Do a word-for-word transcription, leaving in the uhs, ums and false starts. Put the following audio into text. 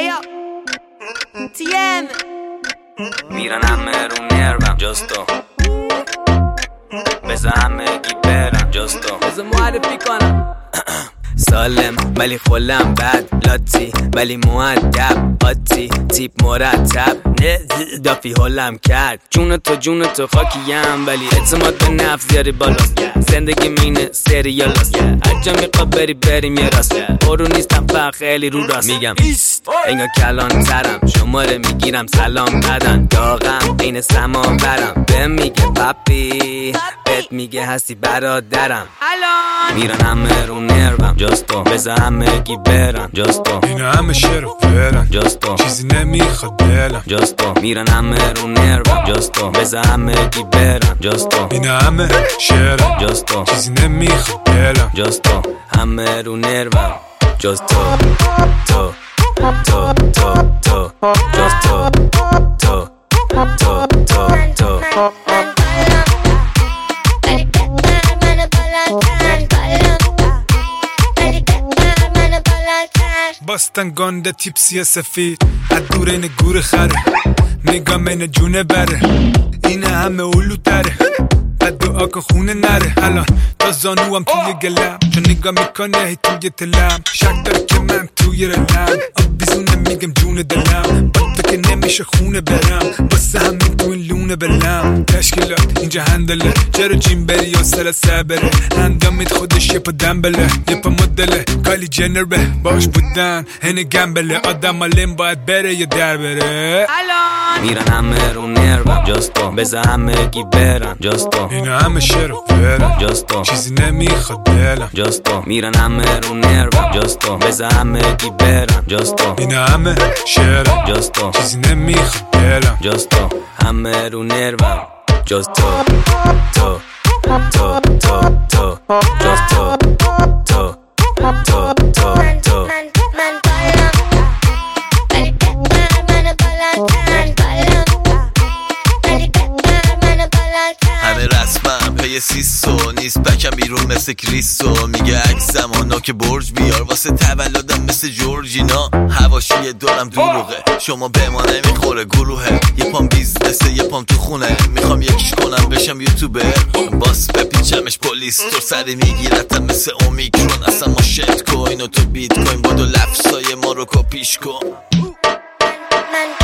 Ayo تی ام میرن همه رو نروم جستو بزا همه گی برم جستو بزا معرفی کنم سالم ولی خلم بد لاتی ولی مؤدب آتی تیپ مرتب نه دافی حلم کرد جون تو جون تو خاکیم ولی اعتماد به نفس زیاری بالاست زندگی مینه سریالاست هرجا میخوا بری بریم یه راست برو نیستم فقط خیلی رو راست میگم انگار کلان ترم شماره میگیرم سلام بدن داغم این سما برم به میگه پاپی بهت میگه هستی برادرم میرن همه رو نروم جستو بزا همه گی برم جستو اینا همه شعر و فرن جستو چیزی نمیخواد دلم جستو میرن همه رو نروم جستو بزا همه گی برم جستو اینا همه شعر جستو چیزی نمیخواد دلم جستو همه رو نروم جستو تو تو تو تو جستو تو تو تو تو باستن گانده تیپسی سفید از دور این گور خره نگام این جونه بره این همه اولو تره بد دعا که خونه نره الان تا زانوام توی گلم چون نگاه میکنه هی توی تلم شک داره که من توی رلم آب بیزونه میگم جون دلم با تو که نمیشه خونه برم واسه همین تو این لونه بلم تشکیلات اینجا هندله چرا جیم بری یا سر سبره اندامید خودش یه پا دنبله یه پا مدله کالی جنر به باش بودن هنه گمبله آدم آلیم باید بره یا در بره میرن همه رو نروم جستو بزا همه گی برم جستو اینا همه شعر و فرن جستو چیزی نمیخواد دلم جستو میرن همه رو نروم جستو بزا همه گی برم جستو اینا همه شعر جستو چیزی نمیخواد دلم جستو همه رو نروم جستو تو تو تو تو جستو تو تو تو تو همه رسمم پی سیسو نیست بکم بیرون مثل کریسو میگه عکسم آنا که برج بیار واسه تولدم مثل جورجینا حواشی دارم دروغه شما به ما نمیخوره گروهه یه پام بیزنسه یه پام تو خونه میخوام یکیش کنم بشم یوتیوبر باس بپیچمش پلیس تو سری میگیرتم مثل اومیکرون اصلا ما شت کوین و تو بیت کوین بادو لفظای ما رو کپیش کن